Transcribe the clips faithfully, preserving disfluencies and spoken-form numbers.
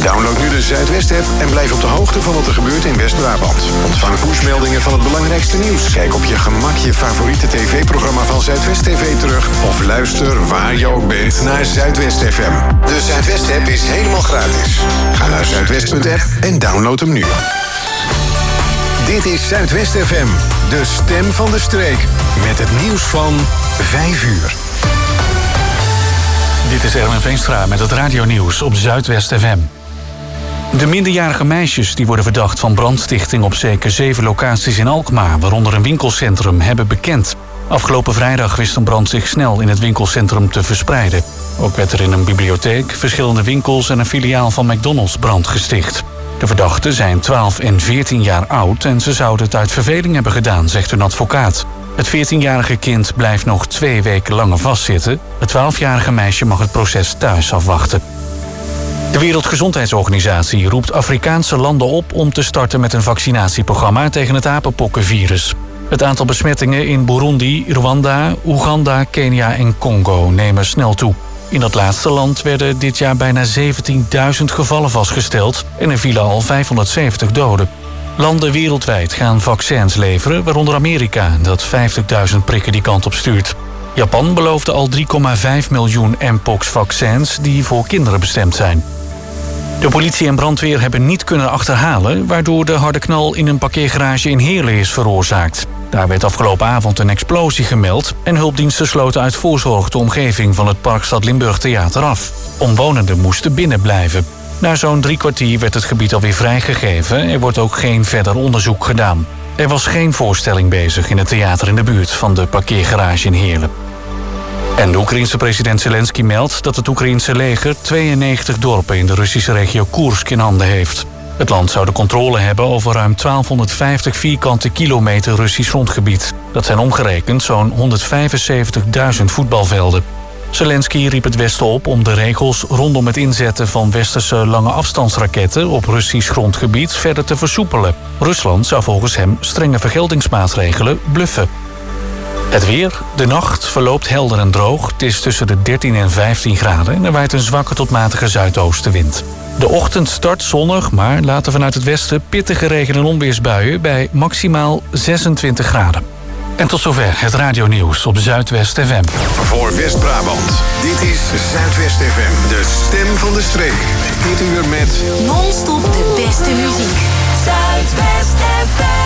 Download nu de Zuidwest-app en blijf op de hoogte van wat er gebeurt in West-Brabant. Ontvang pushmeldingen van het belangrijkste nieuws. Kijk op je gemak je favoriete tv-programma van Zuidwest T V terug. Of luister waar je ook bent naar Zuidwest F M. De Zuidwest-app is helemaal gratis. Ga naar zuidwest punt app en download hem nu. Dit is Zuidwest F M, de stem van de streek. Met het nieuws van vijf uur. Dit is Erwin Veenstra met het radionieuws op Zuidwest F M. De minderjarige meisjes die worden verdacht van brandstichting op zeker zeven locaties in Alkmaar, waaronder een winkelcentrum, hebben bekend. Afgelopen vrijdag wist een brand zich snel in het winkelcentrum te verspreiden. Ook werd er in een bibliotheek, verschillende winkels en een filiaal van McDonald's brand gesticht. De verdachten zijn twaalf en veertien jaar oud en ze zouden het uit verveling hebben gedaan, zegt hun advocaat. Het veertienjarige kind blijft nog twee weken langer vastzitten. Het twaalfjarige meisje mag het proces thuis afwachten. De Wereldgezondheidsorganisatie roept Afrikaanse landen op om te starten met een vaccinatieprogramma tegen het apenpokkenvirus. Het aantal besmettingen in Burundi, Rwanda, Oeganda, Kenia en Congo nemen snel toe. In dat laatste land werden dit jaar bijna zeventienduizend gevallen vastgesteld en er vielen al vijfhonderdzeventig doden. Landen wereldwijd gaan vaccins leveren, waaronder Amerika, dat vijftigduizend prikken die kant op stuurt. Japan beloofde al drie komma vijf miljoen mpox-vaccins die voor kinderen bestemd zijn. De politie en brandweer hebben niet kunnen achterhalen, waardoor de harde knal in een parkeergarage in Heerlen is veroorzaakt. Daar werd afgelopen avond een explosie gemeld en hulpdiensten sloten uit voorzorg de omgeving van het Parkstad Limburg Theater af. Omwonenden moesten binnen blijven. Na zo'n drie kwartier werd het gebied alweer vrijgegeven. Er wordt ook geen verder onderzoek gedaan. Er was geen voorstelling bezig in het theater in de buurt van de parkeergarage in Heerlen. En de Oekraïense president Zelensky meldt dat het Oekraïense leger tweeënnegentig dorpen in de Russische regio Koersk in handen heeft. Het land zou de controle hebben over ruim twaalfhonderdvijftig vierkante kilometer Russisch grondgebied. Dat zijn omgerekend zo'n honderdvijfenzeventigduizend voetbalvelden. Zelensky riep het Westen op om de regels rondom het inzetten van westerse lange afstandsraketten op Russisch grondgebied verder te versoepelen. Rusland zou volgens hem strenge vergeldingsmaatregelen bluffen. Het weer. De nacht verloopt helder en droog. Het is tussen de dertien en vijftien graden en er waait een zwakke tot matige zuidoostenwind. De ochtend start zonnig, maar later vanuit het westen pittige regen- en onweersbuien bij maximaal zesentwintig graden. En tot zover het radionieuws op Zuidwest F M. Voor West-Brabant, dit is Zuidwest F M, de stem van de streek. Dit uur met non-stop de beste muziek. Zuidwest F M.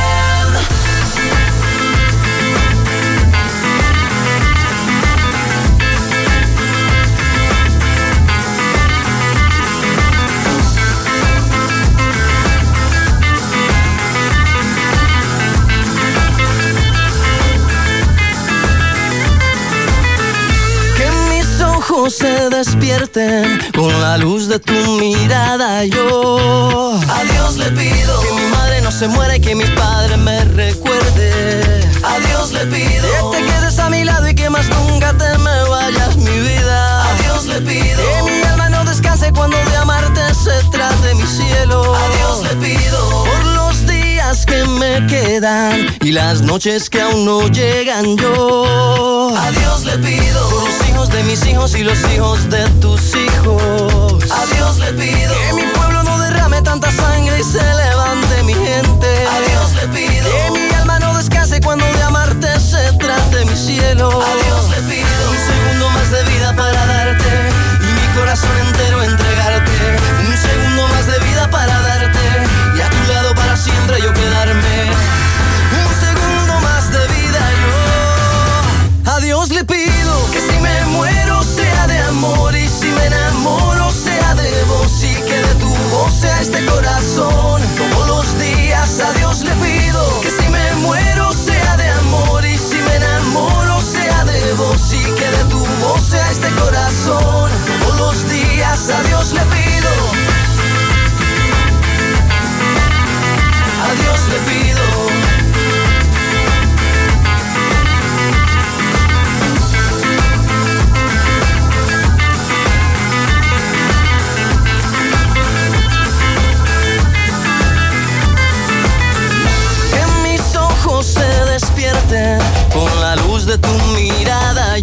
Se despierten con la luz de tu mirada. Yo a Dios le pido que mi madre no se muera y que mi padre me recuerde. A Dios le pido que te quedes a mi lado y que más nunca te me vayas, mi vida. A Dios le pido que mi alma no descanse cuando de amarte se trate, mi cielo. A Dios le pido por los días que me quedan y las noches que aún no llegan. Yo a Dios le pido por los hijos de mis hijos y los hijos de tus hijos. A Dios le pido que mi pueblo no derrame tanta sangre y se levante mi gente. A Dios le pido que mi alma no descanse cuando de amarte se trate, mi cielo. A Dios le pido un segundo más de vida para darte y mi corazón entero entregarte. Un segundo más de vida para darte y a tu lado para siempre yo quedarme. Un segundo más de vida yo. A Dios le pido que si me muero sea de amor y si me enamoro sea de vos y que de tu voz sea este corazón todos los días. A Dios le pido que si me muero sea de amor y si me enamoro sea de vos y que de tu voz sea este corazón todos los días. A Dios le pido. A Dios le pido. Con la luz de tu mirada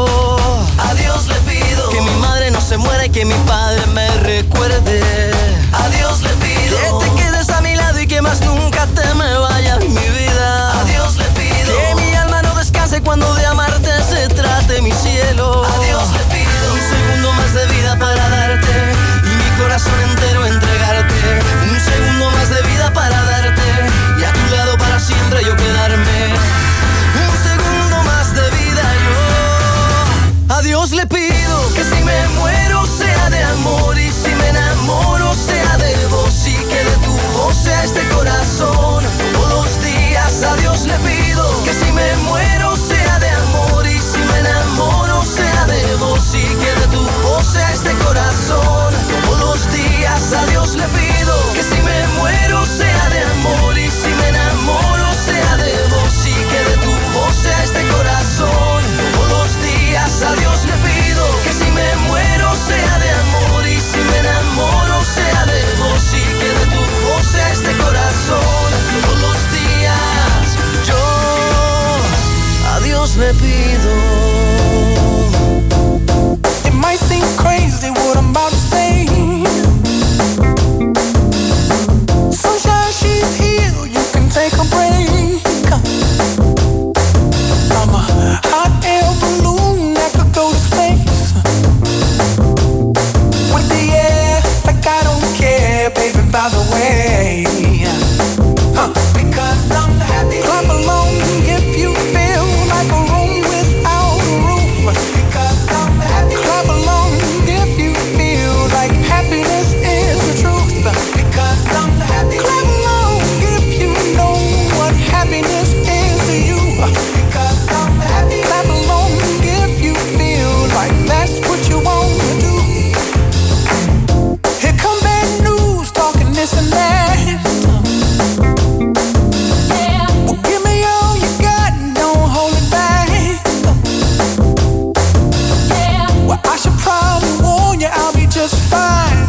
yo a Dios le pido que mi madre no se muera y que mi padre me recuerde. más nunca te me vayas, mi vida. A Dios le pido que mi alma no descanse cuando de amarte se trate, mi cielo. A Dios le pido un segundo más de vida para darte y mi corazón entero entregarte. Un segundo más de vida para darte y a tu lado para siempre yo quedarme. Un segundo más de vida yo. A Dios le pido que si me muero sea de amor y si me enamoro sea de vos y que de tu voz sea este corazón todos los días. A Dios le pido que si me muero sea de amor y si me enamoro sea de vos y que de tu voz sea este corazón todos los días. A Dios le pido que si me muero sea de amor y si me enamoro sea de vos y que de tu voz sea este corazón todos los días. A Dios le pido que si me muero sea de amor y si me enamoro sea de vos y que de tu voz sea este corazón todos los días. Yo a Dios le pido. It might seem crazy what I'm about to say. Sunshine, she's here, you can take a break. I'm a hot air balloon that could go to space. With the air, like I don't care, baby, by the way. Huh. Because I'm happy. Clap along if you feel like a room without a roof. Because I'm happy. Clap along if you feel like happiness is the truth. Because I'm happy. Clap along if you know what happiness is to you. Because I'm happy. Clap along if you feel like that's what you want to do. Here come bad news, talking this and that. Well, give me all you got and don't hold it back. Well, I should probably warn you, I'll be just fine.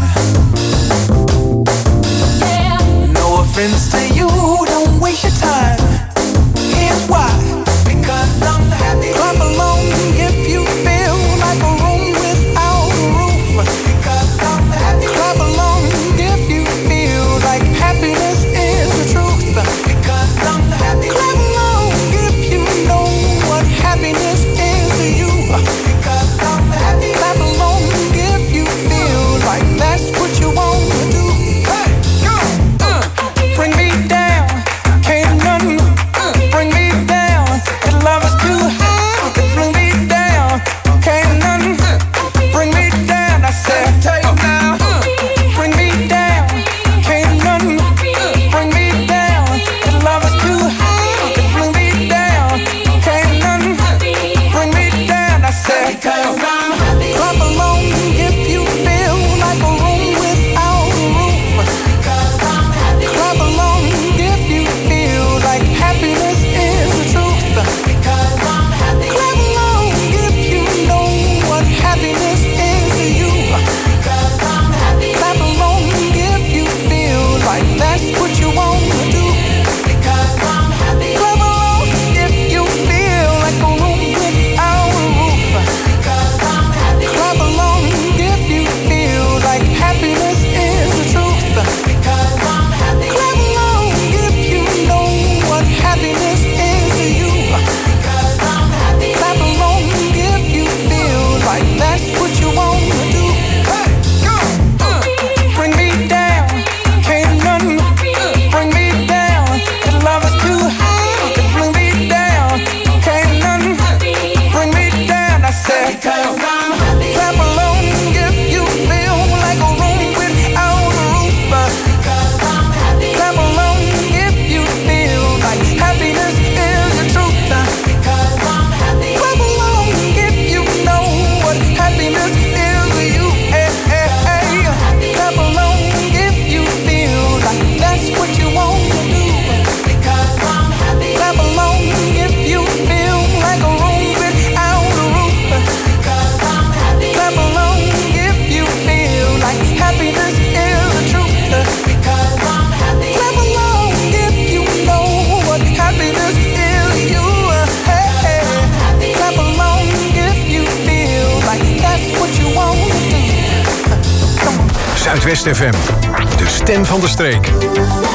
No offense to you, don't waste your time. Here's why. Because I'm happy. Clap along if you feel like a room without a roof. Because I'm happy. Clap along if you feel like happiness is the truth. Because I'm happy. Clap along if you know what happiness is to you. Because I'm happy. Clap along if you feel like that's what you want to do. Hey, go, uh, bring me down, can't nothing bring me down. This love is too high, bring me down, can't nothing bring me down. I said, take now, bring me down, can't nothing bring me down. This love is too high, bring me down, can't nothing bring me down. I said, because I'm happy. Clap along if you feel like a room without a roof. Because I'm happy. Clap along if you feel like happiness is the truth. Because I'm happy. Clap along if you know what happiness is to you. Because I'm happy. Clap along if you feel like that's what you want to do. Because I'm happy. Clap along if you feel like a room without a roof. Because I'm happy. Clap along if you feel like happiness is the truth. Because I'm happy. Clap along if you know what happiness is to you. Because I'm happy. Clap along if you feel like that's what you want to do. Hey, go, uh, bring me down, can't nothing bring me down. This love is too high, bring me down, can't nothing bring me down. I said, because I'm happy. Clap along if you feel like a room without a roof. Because I'm happy. Clap along if you feel like happiness is the truth. Because I'm happy. Clap along if you know what happiness is to you. Hey, hey, hey. Clap along if you feel like that's what you want to do. Because I'm happy. Clap along if you feel like a room without a roof. Because I'm happy. Clap along if you feel like happiness is the truth. Because I'm happy. Clap along if you know what happiness is to you. Hey, hey. Clap along if you feel like that's what you want to do. Come on. Zuidwest F M, de stem van de streek.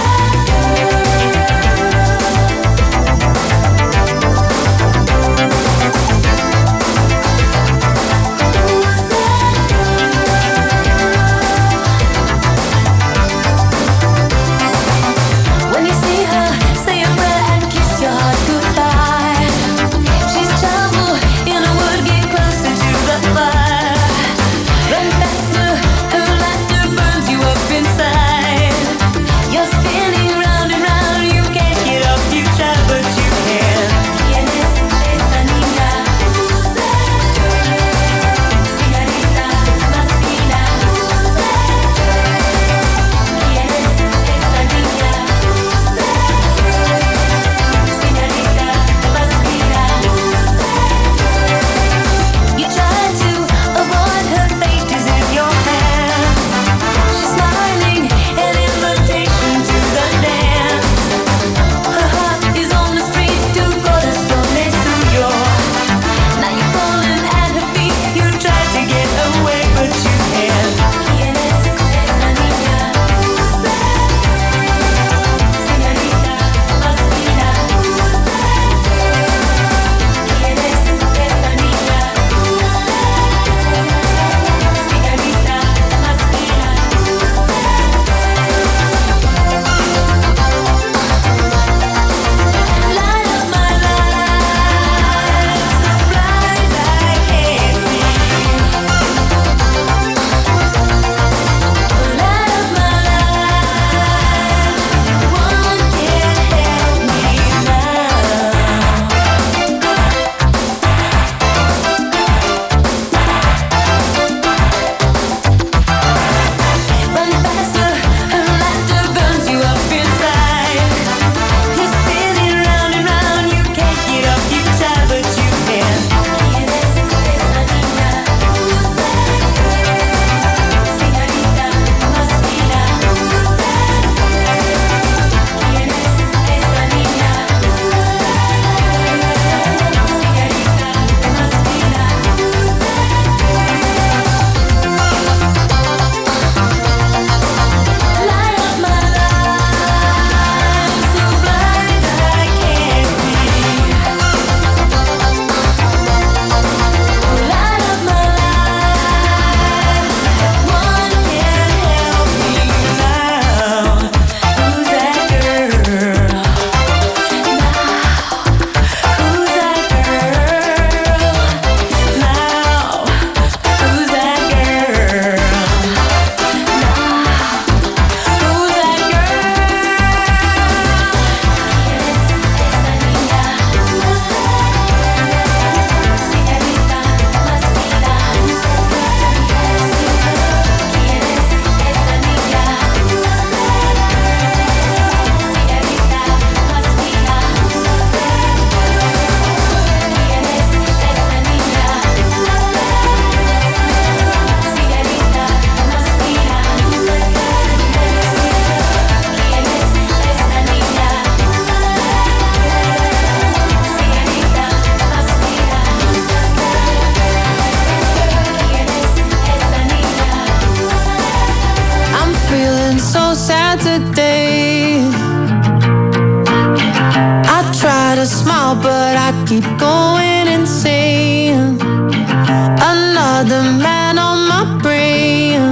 keep going insane. Another man on my brain.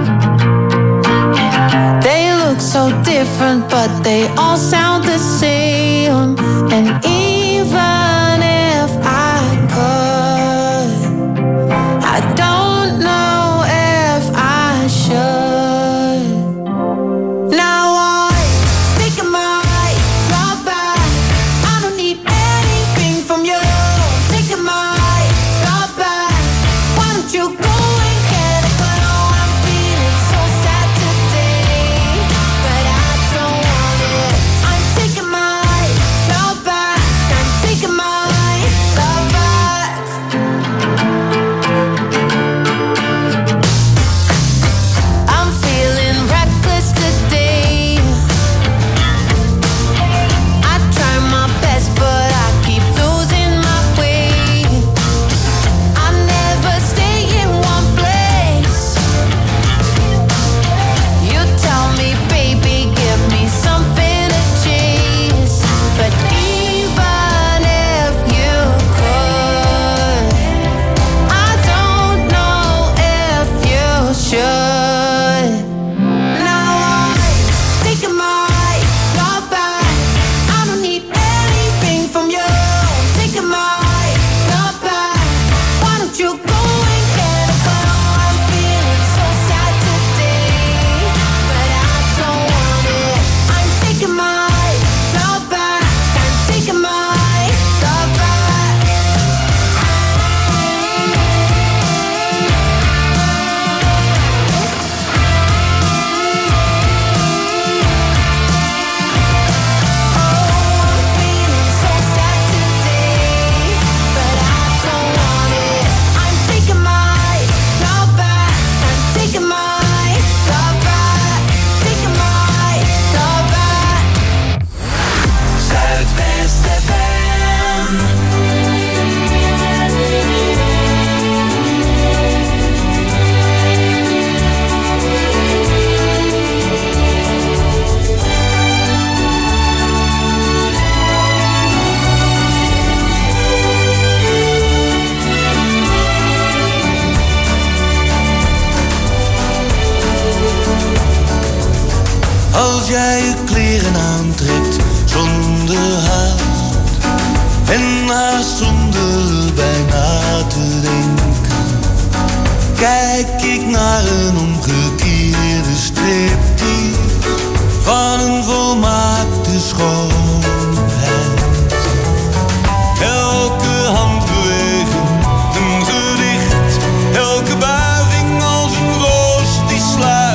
They look so different, but they all sound the same. And even if I could, I don't know if I should. Now I think I might drop back. I don't need anything from you. Think I might drop back. Why don't you go and get it? But oh, I'm feeling so sad today, but I don't want it. I'm Als jij je kleren aantrekt zonder haast en haast zonder bijna te denken, kijk ik naar een omgekeerde striptease van een volmaakte schoonheid. Elke handbeweging een gedicht, elke buiging als een roos die sluit.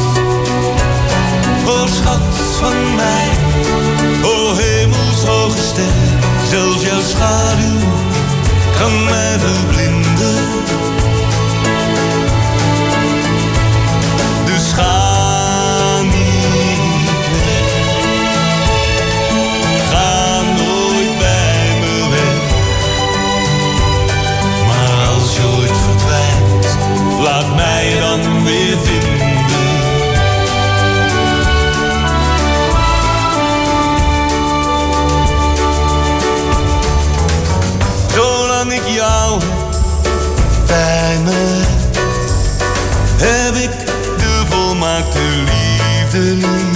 O schat van mij, o hemelshoge ster, zelfs jouw schaduw kan mij verblinden. Dus ga niet weg, ga nooit bij me weg. Maar als je ooit verdwijnt, laat mij dan weer vinden. Zolang ik jou bij me heb ik de volmaakte liefde lief.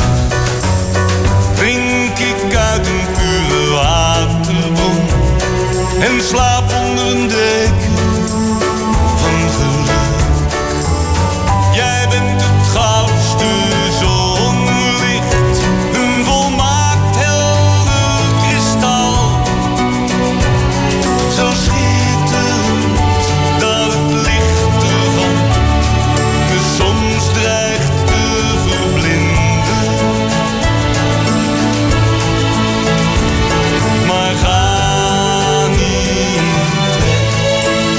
Drink ik uit een pure waterbron en slaap onder een deken van geluk. Jij bent het goudste zonlicht, een volmaakt helder kristal. Zo schitterend dat het licht ervan me soms dreigt te verblinden. Maar ga niet weg,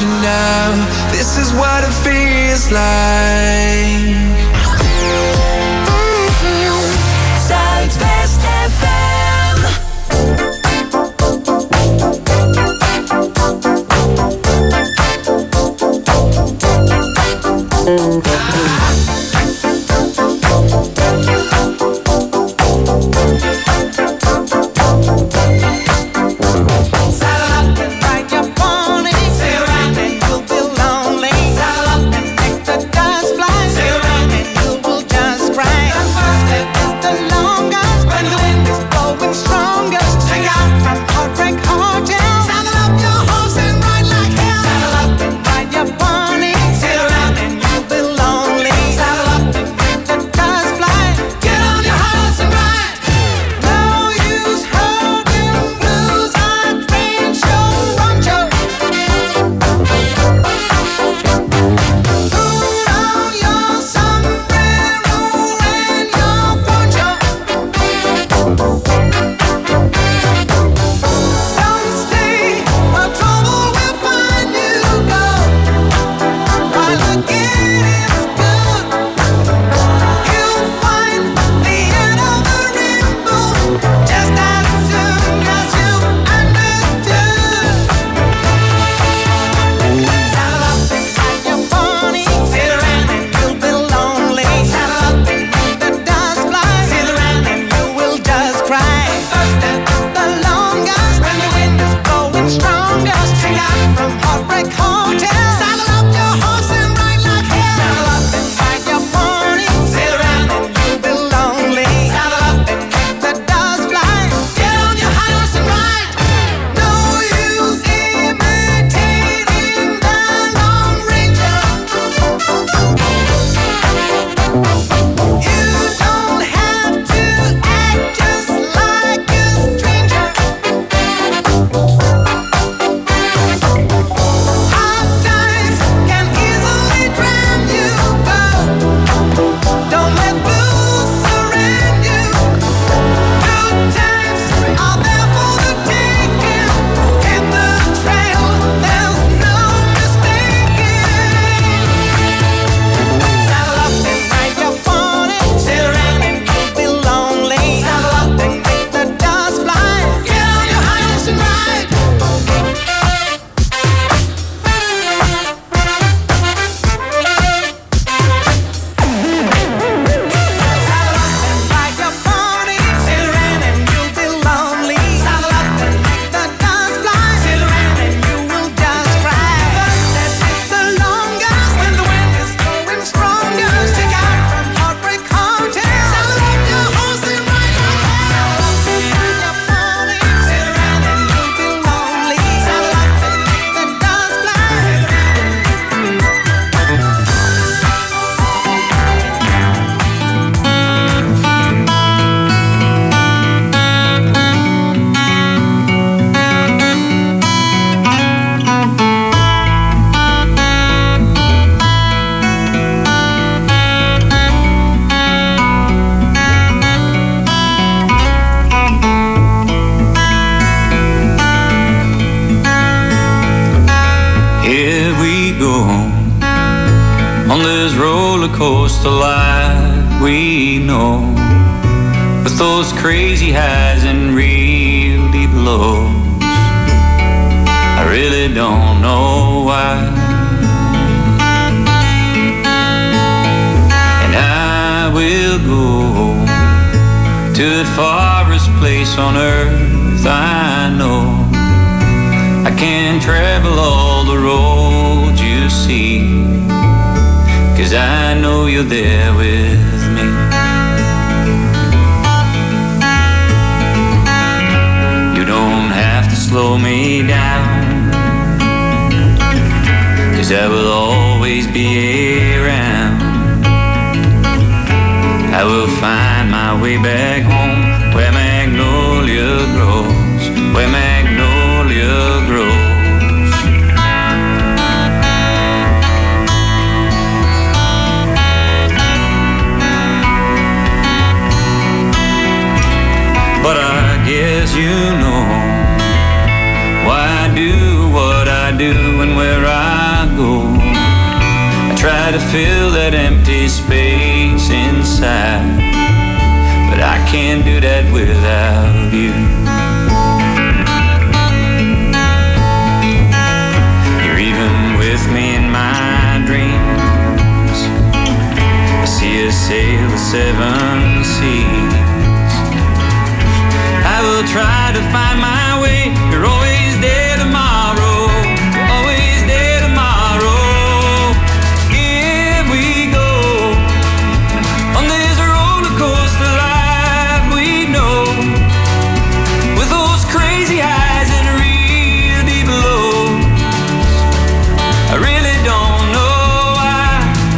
you now. This is what it feels like. Zuidwest F M. coast of life we know, with those crazy highs and real deep lows. I really don't know why, and I will go to the farthest place on earth I know. I can travel all the roads you see, 'cause I know you're there with me. You don't have to slow me down, 'cause I will always be around. I will find my way back home, where magnolia grows, where magnolia grows. But I guess you know why I do what I do and where I try to fill that empty space inside, but I can't do that without you. You're even with me in my dreams. I see us sail the seven seas. I will try to find my way. You're always there tomorrow. You're always there tomorrow. Here we go on this roller coaster life we know, with those crazy highs and real deep lows. I really don't know why,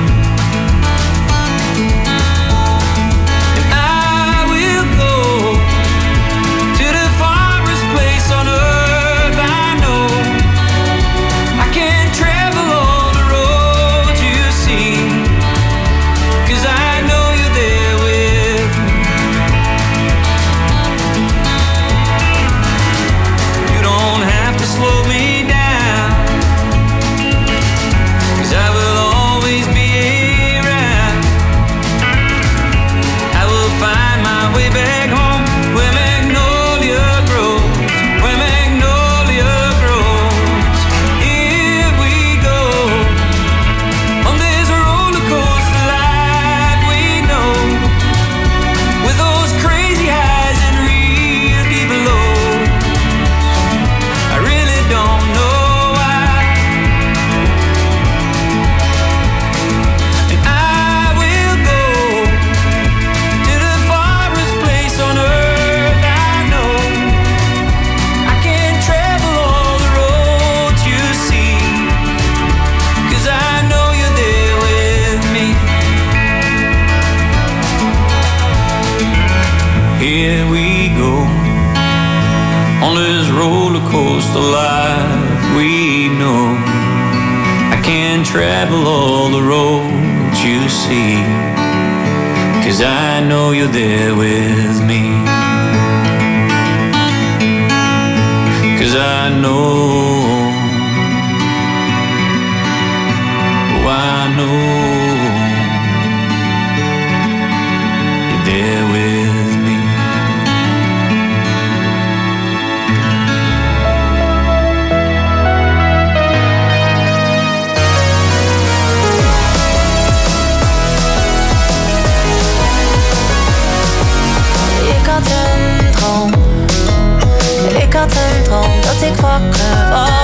and I will go to the farthest place on earth I know. I can't travel all the roads you see, 'cause I know you're there with me. You don't have to slow me down, 'cause I will always be around. I will find my way back home, where magnolia grows, where magnolia grows. Here we go on this roller coaster life we know, with those crazy highs and real deep lows. I really don't know why, and I will go to the farthest place on earth I know. I can't travel all the roads you see, 'cause I know you're there with me. Here we go on this roller coaster life we know. I can't travel all the roads you see, 'cause I know you're there with me. 'Cause I know, oh I know you're there with me. Ik had een droom, ik had een droom dat ik wakker was.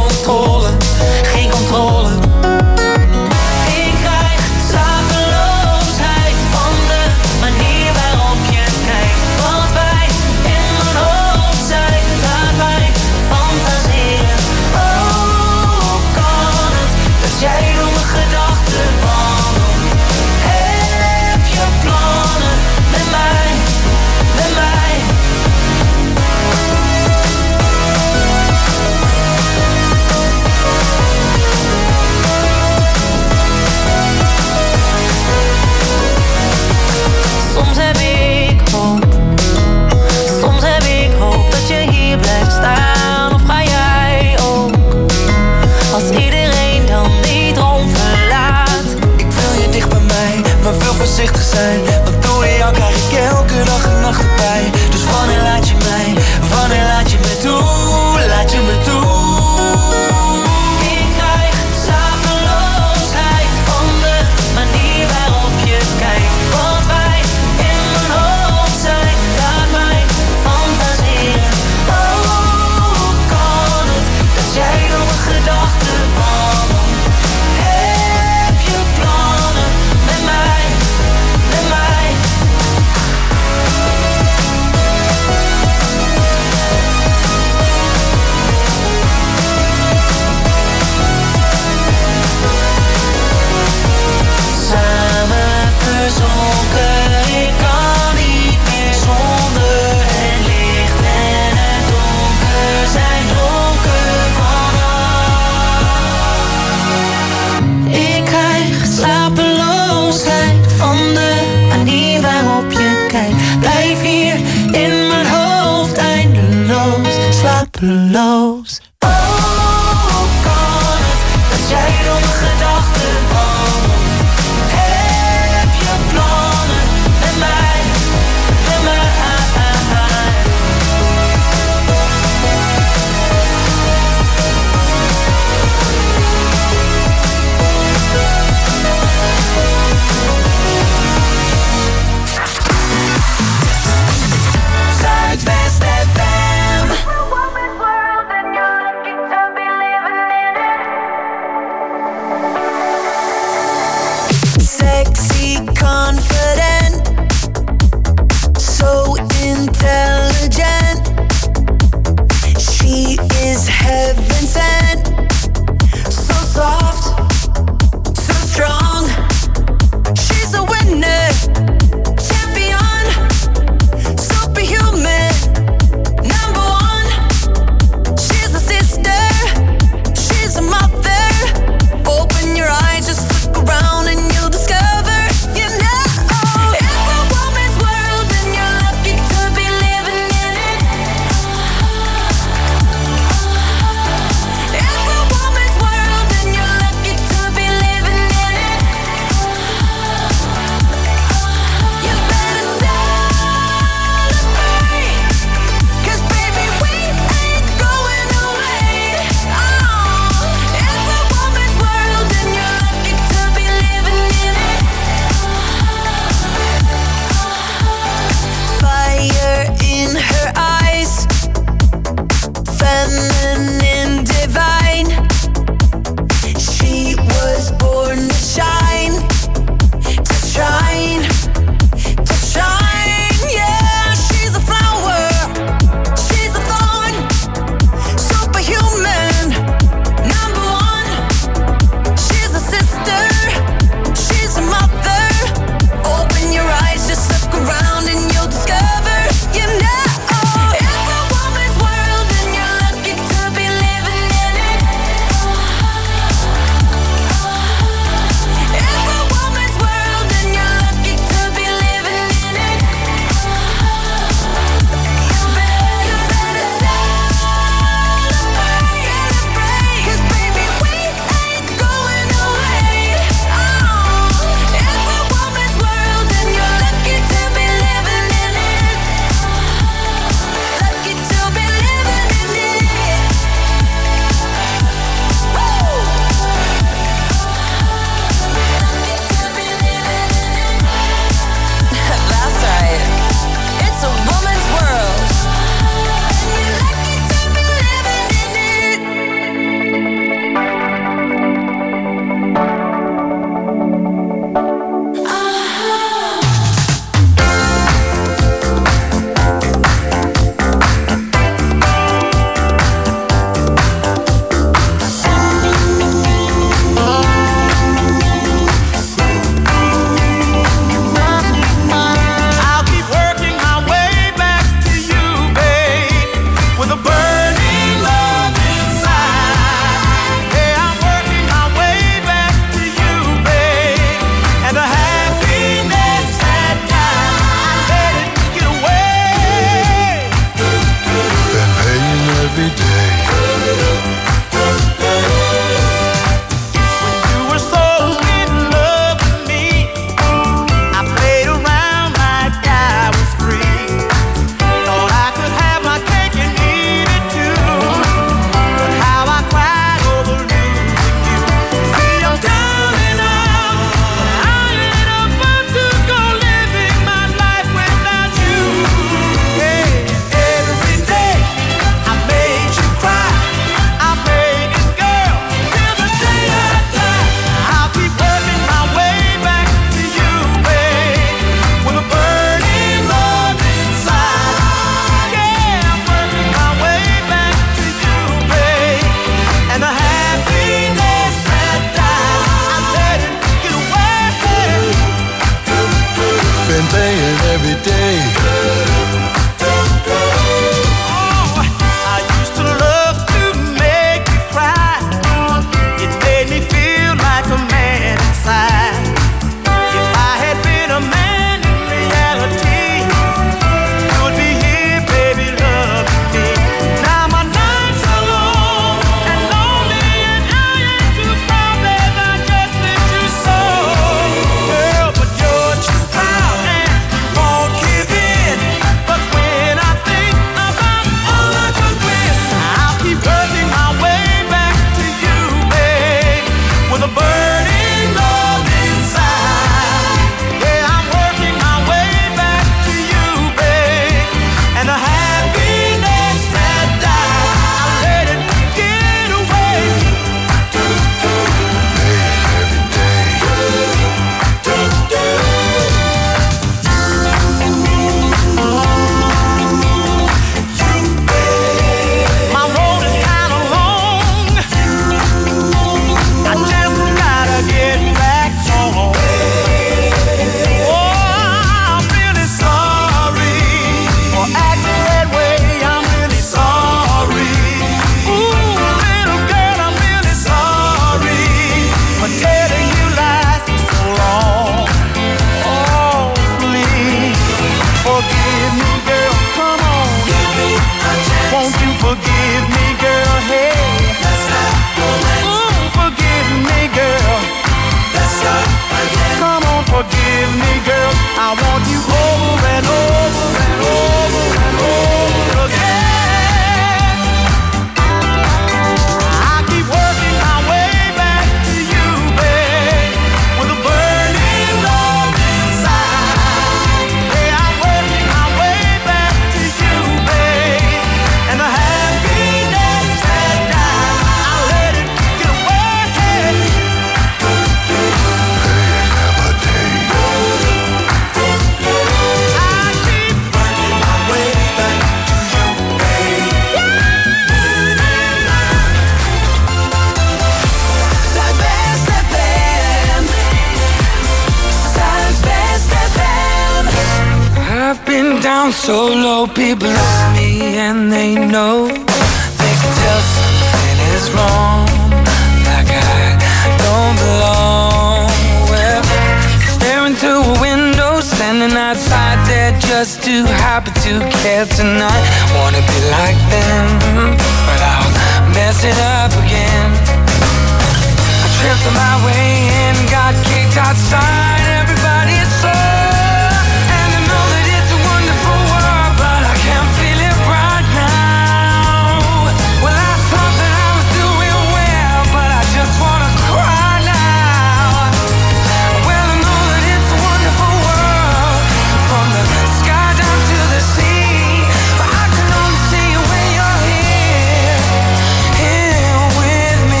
down so low, people look at me and they know. They can tell something is wrong, like I don't belong. Well, staring through a window, standing outside there just too happy to care tonight. Wanna be like them, but I'll mess it up again. I tripped on my way in, got kicked outside, everybody saw. And I know that it's a wonderful world, but I can't feel it right now. Well, I thought that I was doing well, but I just wanna cry now. Well, I know that it's a wonderful world, from the sky down to the sea, but I can only see you when you're here, here with me.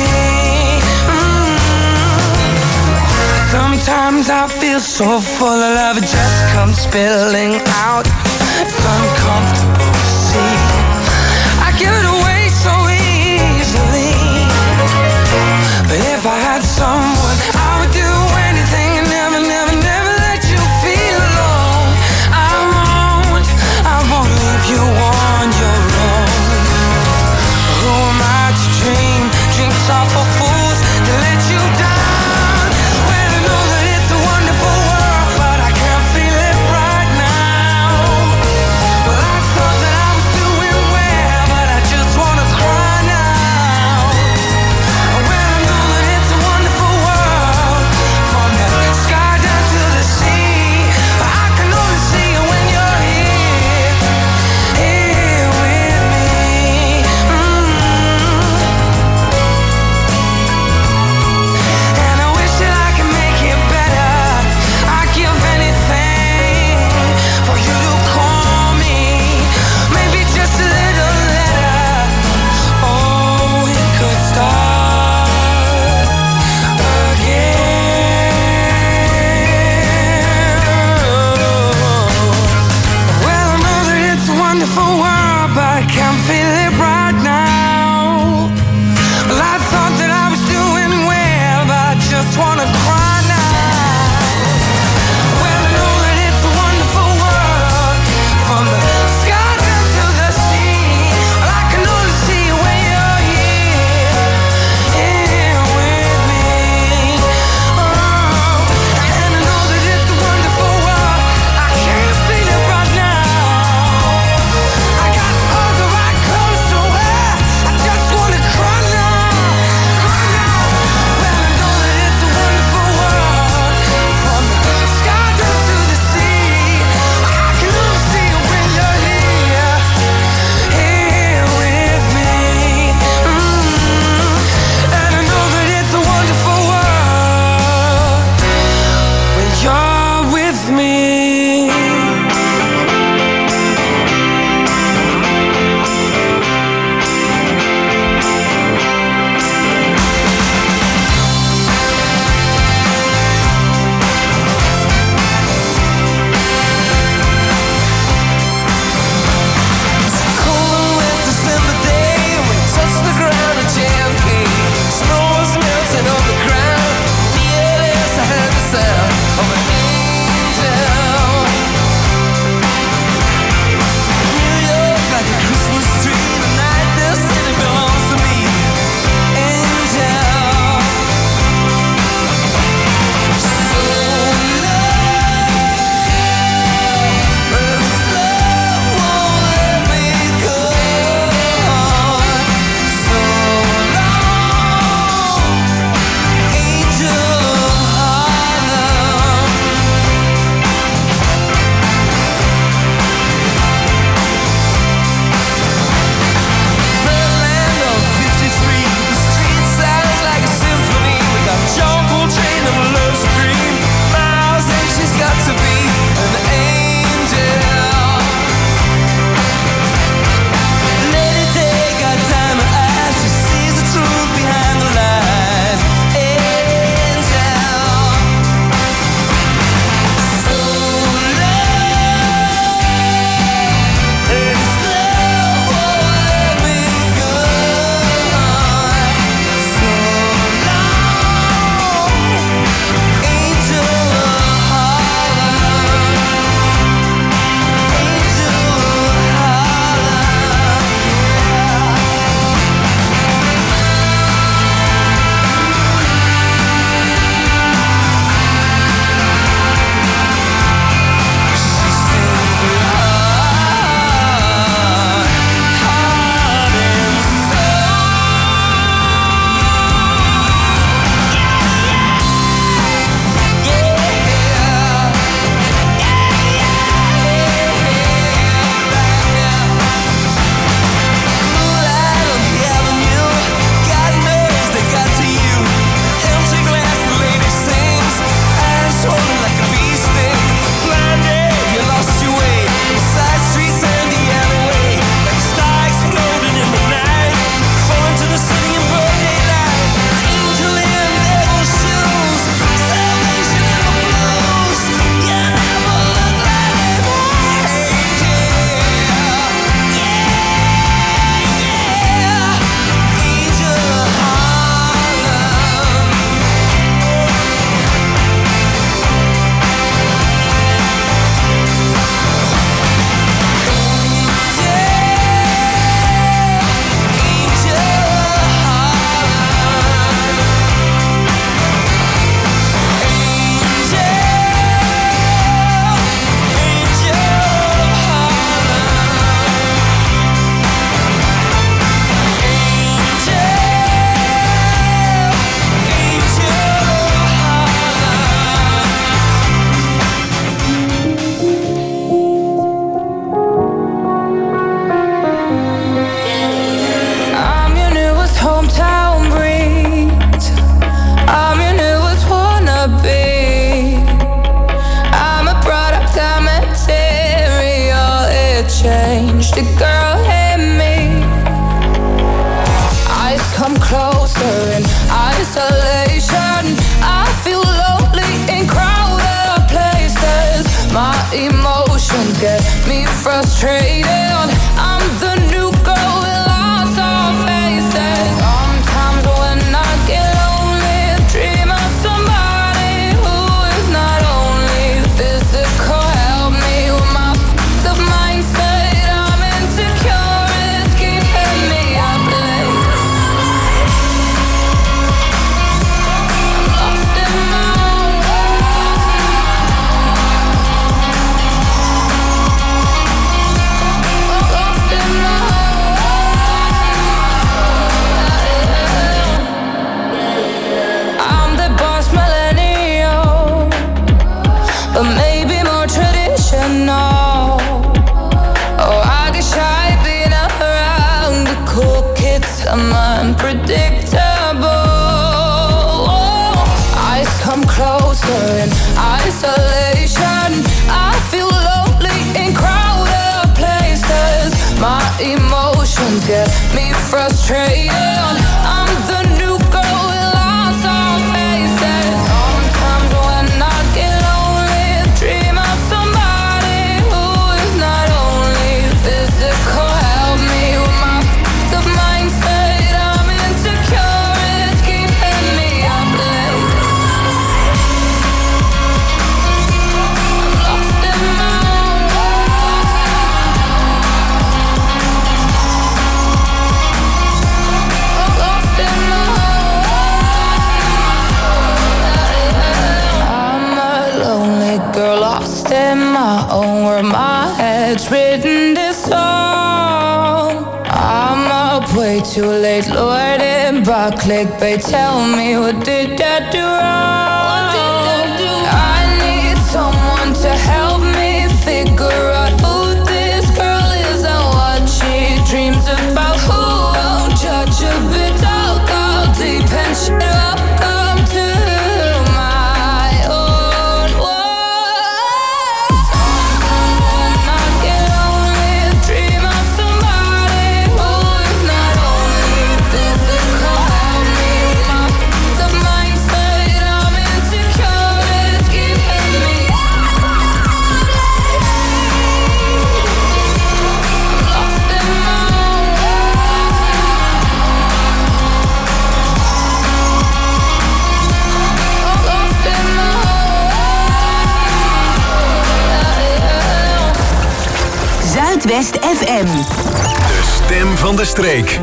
Mm. Sometimes I feel so full of love, it just comes spilling out. It's uncomfortable to see. I give it away so easily, but if I had someone, I would do anything and never, never, never let you feel alone. I won't, I won't leave you on your own. Who am I to dream dreams are for fools to let you down? When I know that it's a wonderful world, but I can't feel it right now. Well, I thought that I was doing well, but I just the girl hit me. Eyes come closer in isolation. I feel lonely in crowded places. My emotions get me frustrated. I'm the new girl with lots of faces. Sometimes when I get lonely, dream of somebody who is not only physical. Help me with my f***ed up mindset. I'm insecure, it's keeping me up late. I'm lost in my own Lost in my own I'm the boss millennial, but maybe more traditional. Oh, I get shy being around the cool kids. I'm unpredictable. Oh, eyes come closer in isolation. I feel lonely in crowded places. My emotions get me frustrated. I'm the new girl with lots of faces. Sometimes when I get lonely, dream of somebody who is not only physical. Help me with my f***ed up mindset. I'm insecure, it's keeping me up late. I'm lost in my own Lost in my own I'm a lonely girl lost in my own world. My head's written this song. I'm up way too late, Lord, and by clickbait. Tell me, what did I do wrong? I need someone to help me figure out who this girl is and what she dreams about. Who won't judge a bit? I'll go deep and shit up. Come to my own world. Sometimes when I get lonely, dream of somebody who is not only physical. Help me with my f***ed up mindset. I'm insecure, it's keeping me up late. I'm lost in my own Lost in my own Zuidwest F M. De stem van de streek.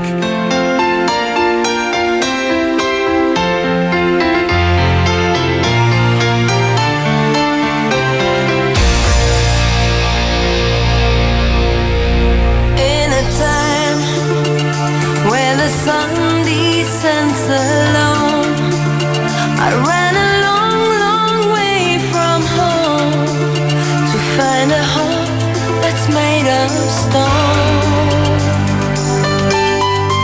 In a time where the sun descends alone, I ran a long, long way from home to find a home that's made of stone.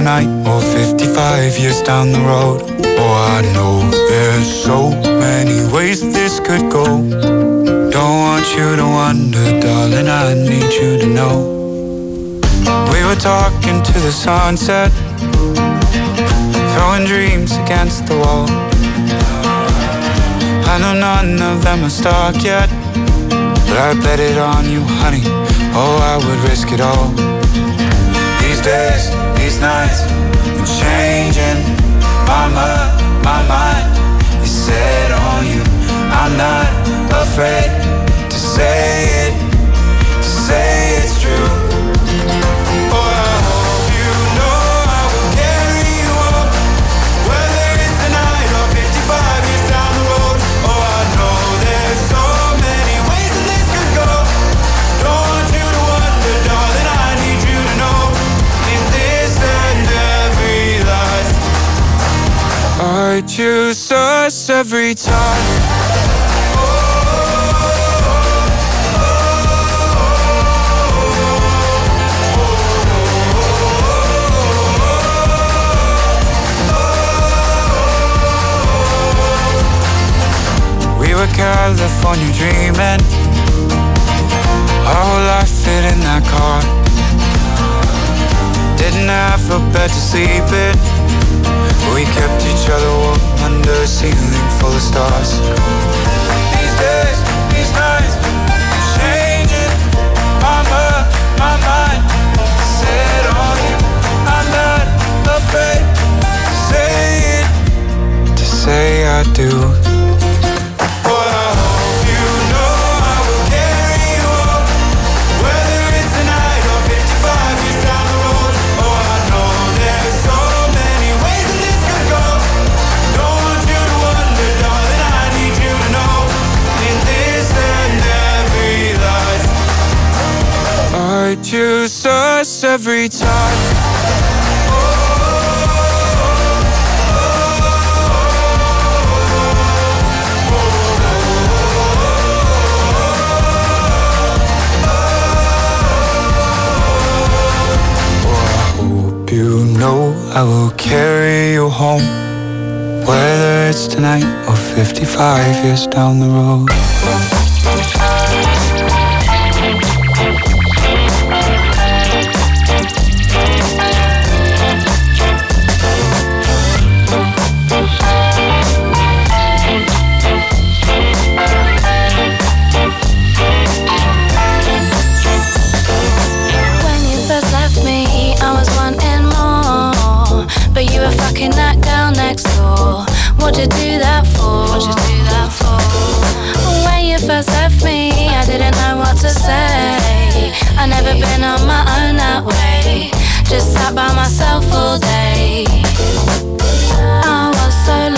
tonight or fifty-five years down the road. Oh, I know there's so many ways this could go. Don't want you to wonder, darling, I need you to know. We were talking to the sunset, throwing dreams against the wall. I know none of them are stuck yet, but I bet it on you, honey. Oh, I would risk it all. These days, these nights, I'm changing. My mind, my mind is set on you. I'm not afraid to say it, to say it's true. Oh, I hope you know I will carry you on, whether it's tonight or fifty-five years down the road. Oh, I know there's so many ways that this could go. Don't want you to wonder, darling, I need you to know. In this and every life, I choose us every time. We were California dreaming, our whole life fit in that car. Didn't have a bed to sleep in, we kept each other warm under a ceiling full of stars. These days, these nights, changing. My mind, my mind, set on you. I'm not afraid to say it, to say I do. I choose us every time. You know I will carry you home, whether it's tonight or fifty-five years down the road. But you were fucking that girl next door. What'd you do that for? What'd you do that for? When you first left me, I didn't know what to say. I never been on my own that way. Just sat by myself all day. I was so